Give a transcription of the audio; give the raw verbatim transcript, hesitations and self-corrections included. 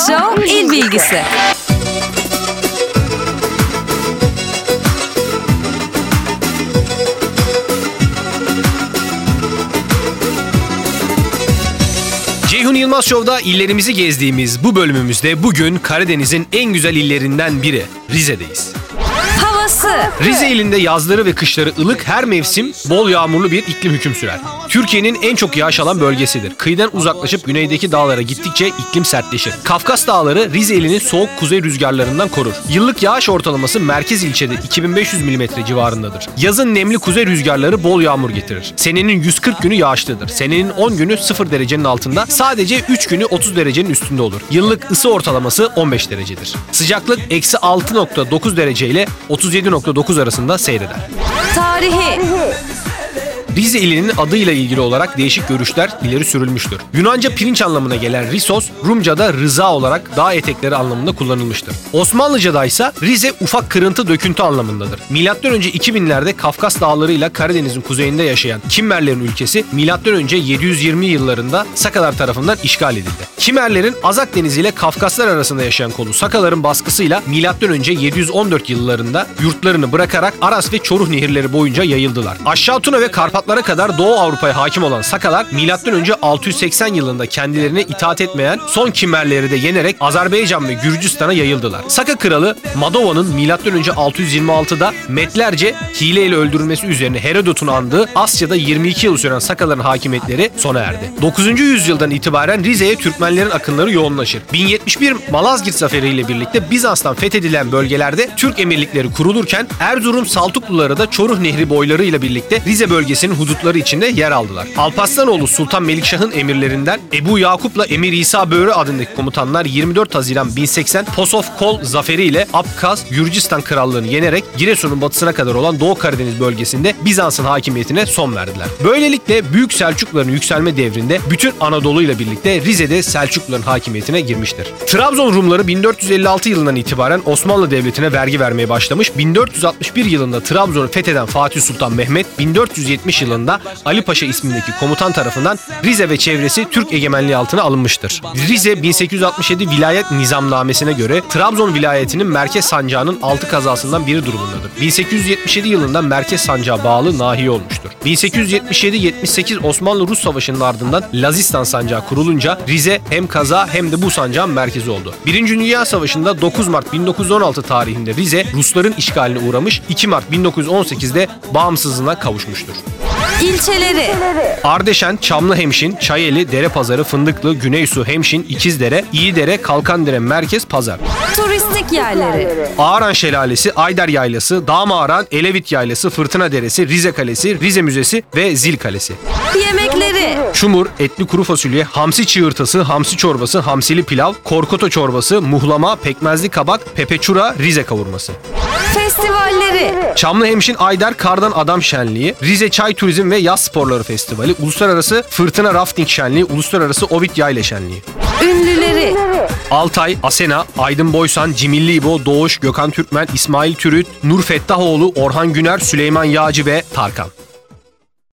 Show il bilgisi. Ceyhun Yılmaz Show'da illerimizi gezdiğimiz bu bölümümüzde bugün Karadeniz'in en güzel illerinden biri Rize'deyiz. Havası. Rize ilinde yazları ve kışları ılık, her mevsim bol yağmurlu bir iklim hüküm sürer. Türkiye'nin en çok yağış alan bölgesidir. Kıyıdan uzaklaşıp güneydeki dağlara gittikçe iklim sertleşir. Kafkas Dağları Rize ilinin soğuk kuzey rüzgarlarından korur. Yıllık yağış ortalaması merkez ilçede iki bin beş yüz milimetre civarındadır. Yazın nemli kuzey rüzgarları bol yağmur getirir. Senenin yüz kırk günü yağışlıdır. Senenin on günü sıfır derecenin altında, sadece üç günü otuz derecenin üstünde olur. Yıllık ısı ortalaması on beş derecedir. Sıcaklık eksi altı nokta dokuz derece ile otuz yedi nokta dokuz arasında seyreder. Tarihi. Rize ilinin adıyla ilgili olarak değişik görüşler ileri sürülmüştür. Yunanca pirinç anlamına gelen Risos, Rumca'da rıza olarak dağ etekleri anlamında kullanılmıştır. Osmanlıca'da ise Rize ufak kırıntı döküntü anlamındadır. Milattan önce iki binlerde Kafkas Dağları ile Karadeniz'in kuzeyinde yaşayan Kimmerlerin ülkesi milattan önce yedi yüz yirmi yıllarında Sakalar tarafından işgal edildi. Kimmerlerin Azak Denizi ile Kafkaslar arasında yaşayan kolu Sakaların baskısıyla milattan önce yedi yüz on dört yıllarında yurtlarını bırakarak Aras ve Çoruh nehirleri boyunca yayıldılar. Aşağı Tuna ve Karpat kadar Doğu Avrupa'ya hakim olan Sakalar milattan önce altı yüz seksen yılında kendilerine itaat etmeyen son Kimmerleri de yenerek Azerbaycan ve Gürcistan'a yayıldılar. Saka kralı Madova'nın milattan önce altı yüz yirmi altıda Metlerce hileyle öldürülmesi üzerine Herodot'un andığı Asya'da yirmi iki yıl süren Sakaların hakimiyetleri sona erdi. dokuzuncu yüzyıldan itibaren Rize'ye Türkmenlerin akınları yoğunlaşır. bin yetmiş bir Malazgirt Zaferi ile birlikte Bizans'tan fethedilen bölgelerde Türk emirlikleri kurulurken Erzurum Saltukluları da Çoruh Nehri boyları ile birlikte Rize bölgesinin hudutları içinde yer aldılar. Alparslan Sultan Melikşah'ın emirlerinden Ebu Yakup'la Emir İsa Böğrü adındaki komutanlar yirmi dört Haziran bin seksen Posof Kol zaferi ile Abkaz, Gürcistan krallığını yenerek Giresun'un batısına kadar olan Doğu Karadeniz bölgesinde Bizans'ın hakimiyetine son verdiler. Böylelikle Büyük Selçukluların yükselme devrinde bütün Anadolu ile birlikte Rize'de Selçukluların hakimiyetine girmiştir. Trabzon Rumları bin dört yüz elli altı yılından itibaren Osmanlı Devleti'ne vergi vermeye başlamış. bin dört yüz altmış bir yılında Trabzon'u fetheden Fatih Sultan Mehmet bin dört yüz yetmiş yılında Ali Paşa ismindeki komutan tarafından Rize ve çevresi Türk egemenliği altına alınmıştır. Rize bin sekiz yüz altmış yedi Vilayet Nizamnamesi'ne göre Trabzon vilayetinin merkez sancağının altı kazasından biri durumundadır. bin sekiz yüz yetmiş yedi yılında merkez sancağa bağlı nahiye olmuştur. bin sekiz yüz yetmiş yedi yetmiş sekiz Osmanlı-Rus Savaşı'nın ardından Lazistan sancağı kurulunca Rize hem kaza hem de bu sancağın merkezi oldu. Birinci Dünya Savaşı'nda dokuz Mart bin dokuz yüz on altı tarihinde Rize Rusların işgaline uğramış, iki Mart bin dokuz yüz on sekizde bağımsızlığına kavuşmuştur. İlçeleri. Ardeşen, Çamlıhemşin, Çayeli, Derepazarı, Fındıklı, Güneysu, Hemşin, İkizdere, İyidere, Kalkandere, Merkez, Pazar. Turistik yerleri. Ağaran Şelalesi, Ayder Yaylası, Dağmağaran, Elevit Yaylası, Fırtına Deresi, Rize Kalesi, Rize Müzesi ve Zil Kalesi. Yemekleri. Çumur, etli kuru fasulye, hamsi çığırtası, hamsi çorbası, hamsili pilav, korkoto çorbası, muhlama, pekmezli kabak, pepeçura, Rize kavurması. Festivalleri. Çamlıhemşin Ayder Kardan Adam Şenliği, Rize Çay Turizm ve Yaz Sporları Festivali, Uluslararası Fırtına Rafting Şenliği, Uluslararası Ovid Yayla Şenliği. Ünlüleri. Altay, Asena, Aydın Boysan, Cimilli İbo, Doğuş, Gökhan Türkmen, İsmail Türüt, Nur Fettahoğlu, Orhan Güner, Süleyman Yağcı ve Tarkan.